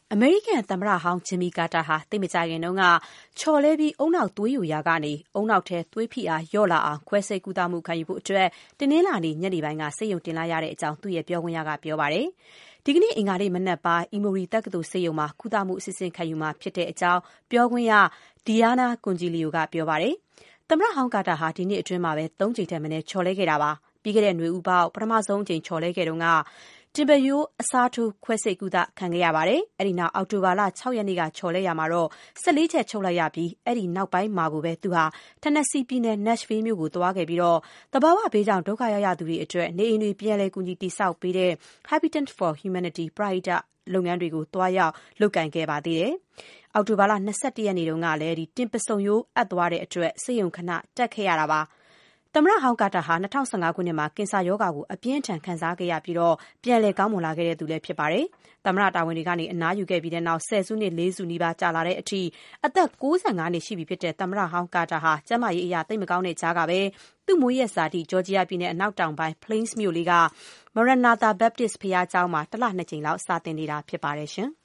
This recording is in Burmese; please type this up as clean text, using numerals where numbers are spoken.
အမေရိကန်သမ္မတဟောင်းဂျင်မီကာတာဟာသိပ်မကြာခင်တုန်းကချော်လဲပြီးဦးနှောက်သွေးယိုရာကနေဦးနှောက်ထဲသွေးဖိအားလျော့လာအောင်ခွဲစိတ်ကုသမှုခံယူဖို့အတွက်တနင်္လာနေ့ညနေပိုင်းကဆေးရုံတင်လိုက်ရတဲ့အကြောင်းသူ့ရဲ့ပြောခွင့်ရကပြောပါတယ်။ဒီကနေ့အင်္ဂါနေ့မနက်ပိုင်းအီမိုရီတက္ကသိုလ်ဆေးရုံမှာကုသမှုအစီအစဉ်ခံယူမှာဖြစ်တဲ့အကြောင်းပြောခွင့်ရဒီယာနာကွန်ဂျီလီယိုကပြောပါတယ်။သမ္မတဟောင်းကာတာဟာဒီနှစ်အတွင်းမှာပဲ၃ကြိမ်ထက်မနည်းချော်လဲခဲ့တာပါ။ပြီးခဲ့တဲ့နွေဦးပေါက်ပထမဆုံးအကြိမ်ချော်လဲခဲ့တုန်းကတင်ပရိုးအစားထိုးခွဲစိတ်ကုသခံခဲ့ရပါတယ်။အဲ့ဒီနောက်အောက်တိုဘာလ6ရက်နေ့ကချော်လဲရမှာတော့14ချက်ချုပ်လိုက်ရပြီးအဲ့ဒီနောက်ပိုင်းမှာကိုပဲသူဟာ Tennessee ပြည်နယ် Nashville မြို့ကိုသွားခဲ့ပြီးတော့တဘာဝဘေးကြောင့်ဒုက္ခရောက်ရသူတွေအတွက်နေအိမ်တွေပြန်လည်ကူညီတည်ဆောက်ပေးတဲ့ Habitat for Humanity ပရဟိတလုပ်ငန်းတွေကိုသွားရောက်လုပ်ကိုင်ခဲ့ပါသေးတယ်။အောက်တိုဘာလ21ရက်နေ့တုန်းကလည်းတင်ပဆုံရိုးအပ်သွားတဲ့အတွက်ဆေးရုံခဏတက်ခဲ့ရတာပါ။သမ္မတဟောင်းကာတာဟာ2015ခုနှစ်မှာကင်ဆာရောဂါကိုအပြင်းထန်ခံစားခဲ့ရပြီးတော့ပြန်လည်ကောင်းမွန်လာခဲ့တဲ့သူလည်းဖြစ်ပါတယ်။သမ္မတတာဝန်တွေကနေအနားယူခဲ့ပြီးတဲ့နောက်10စုနှစ်4စုနီးပါးကြာလာတဲ့အထိအသက်65နှစ်ရှိပြီဖြစ်တဲ့သမ္မတဟောင်းကာတာဟာကျန်းမာရေးအရာသိပ်မကောင်းတဲ့ကြားကပဲသူ့မွေးရက်စာတိဂျော်ဂျီယာပြည်နယ်အနောက်တောင်ပိုင်း Plains မြို့လေးက Maranatha Baptist ဘုရားကျောင်းမှာတစ်လ2ကြိမ်လောက်စာသင်နေတာဖြစ်ပါတယ်ရှင်။